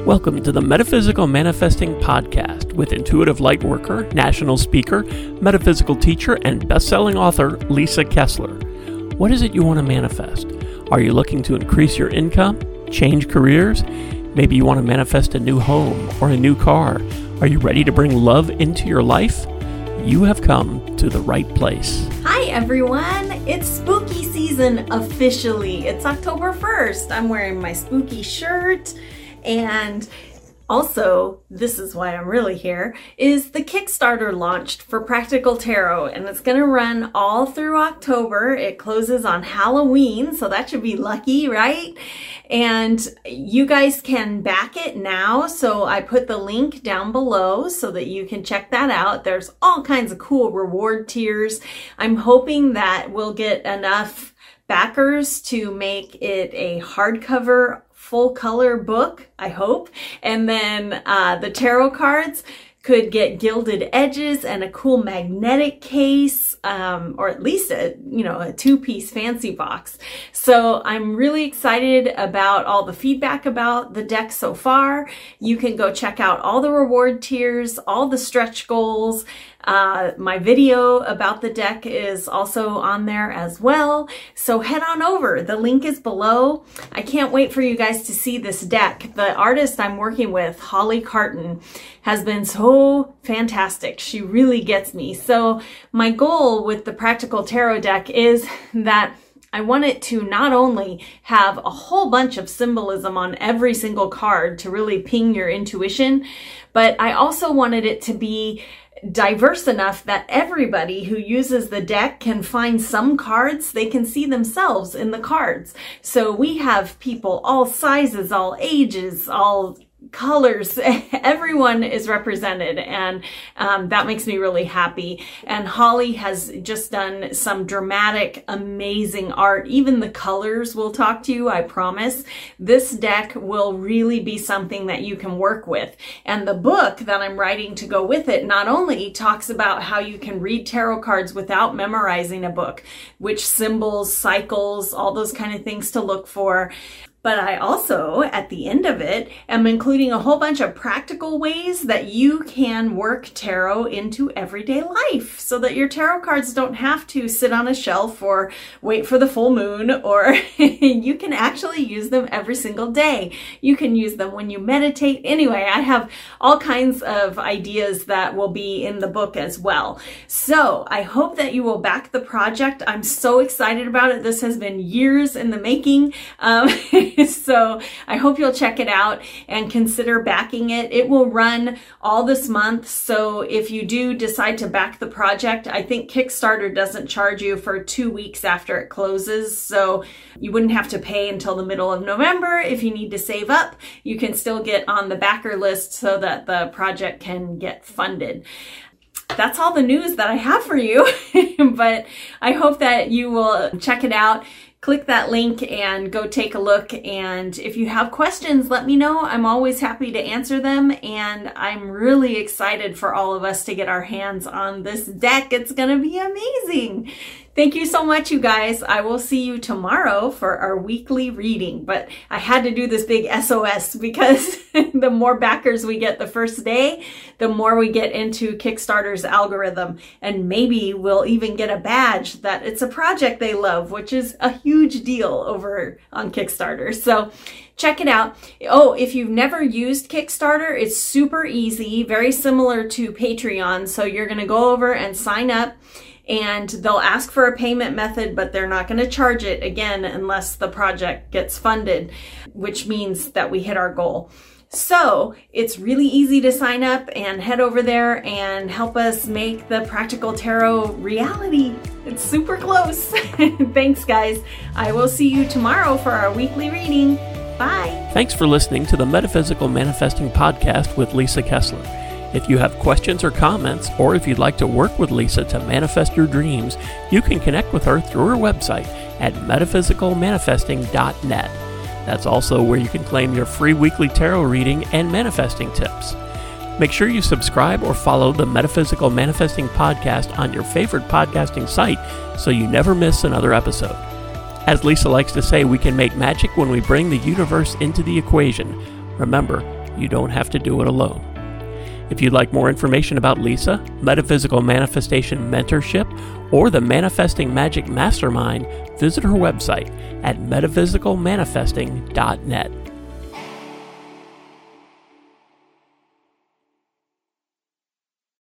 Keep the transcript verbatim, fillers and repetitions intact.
Welcome to the Metaphysical Manifesting Podcast with intuitive lightworker, national speaker, metaphysical teacher, and best-selling author Lisa Kessler. What is it you want to manifest? Are you looking to increase your income, change careers? Maybe you want to manifest a new home or a new car. Are you ready to bring love into your life? You have come to the right place. Hi everyone, it's spooky season officially. It's October first. I'm wearing my spooky shirt, and also, this is why I'm really here, is the Kickstarter launched for Practical Tarot, and it's going to run all through October. It closes on Halloween, so that should be lucky, right? And you guys can back it now, so I put the link down below so that you can check that out. There's all kinds of cool reward tiers. I'm hoping that we'll get enough backers to make it a hardcover full color book, I hope. And then uh, the tarot cards could get gilded edges and a cool magnetic case, um, or at least a, you know, a two-piece fancy box. So I'm really excited about all the feedback about the deck so far. You can go check out all the reward tiers, all the stretch goals. Uh, my video about the deck is also on there as well. So head on over. The link is below. I can't wait for you guys to see this deck. The artist I'm working with, Holly Carton, has been so fantastic. She really gets me. So my goal with the Practical Tarot deck is that I want it to not only have a whole bunch of symbolism on every single card to really ping your intuition, but I also wanted it to be diverse enough that everybody who uses the deck can find some cards they can see themselves in the cards. So we have people all sizes, all ages, all colors. Everyone is represented, and um, that makes me really happy. And Holly has just done some dramatic, amazing art. Even the colors will talk to you, I promise. This deck will really be something that you can work with. And the book that I'm writing to go with it not only talks about how you can read tarot cards without memorizing a book, which symbols, cycles, all those kind of things to look for, but I also, at the end of it, am including a whole bunch of practical ways that you can work tarot into everyday life so that your tarot cards don't have to sit on a shelf or wait for the full moon, or you can actually use them every single day. You can use them when you meditate. Anyway, I have all kinds of ideas that will be in the book as well. So I hope that you will back the project. I'm so excited about it. This has been years in the making. Um, So I hope you'll check it out and consider backing it. It will run all this month. So if you do decide to back the project, I think Kickstarter doesn't charge you for two weeks after it closes. So you wouldn't have to pay until the middle of November. If you need to save up, you can still get on the backer list so that the project can get funded. That's all the news that I have for you, but I hope that you will check it out. Click that link and go take a look. And if you have questions, let me know. I'm always happy to answer them. And I'm really excited for all of us to get our hands on this deck. It's going to be amazing. Thank you so much, you guys. I will see you tomorrow for our weekly reading. But I had to do this big S O S because the more backers we get the first day, the more we get into Kickstarter's algorithm. And maybe we'll even get a badge that it's a project they love, which is a huge deal over on Kickstarter. So check it out. Oh, if you've never used Kickstarter, it's super easy, very similar to Patreon. So you're going to go over and sign up, and they'll ask for a payment method, but they're not going to charge it again unless the project gets funded, which means that we hit our goal. So it's really easy to sign up and head over there and help us make the Practical Tarot reality. It's super close. Thanks, guys. I will see you tomorrow for our weekly reading. Bye. Thanks for listening to the Metaphysical Manifesting Podcast with Lisa Kessler. If you have questions or comments, or if you'd like to work with Lisa to manifest your dreams, you can connect with her through her website at metaphysical manifesting dot net. That's also where you can claim your free weekly tarot reading and manifesting tips. Make sure you subscribe or follow the Metaphysical Manifesting Podcast on your favorite podcasting site so you never miss another episode. As Lisa likes to say, we can make magic when we bring the universe into the equation. Remember, you don't have to do it alone. If you'd like more information about Lisa, Metaphysical Manifestation Mentorship, or the Manifesting Magic Mastermind, visit her website at metaphysical manifesting dot net.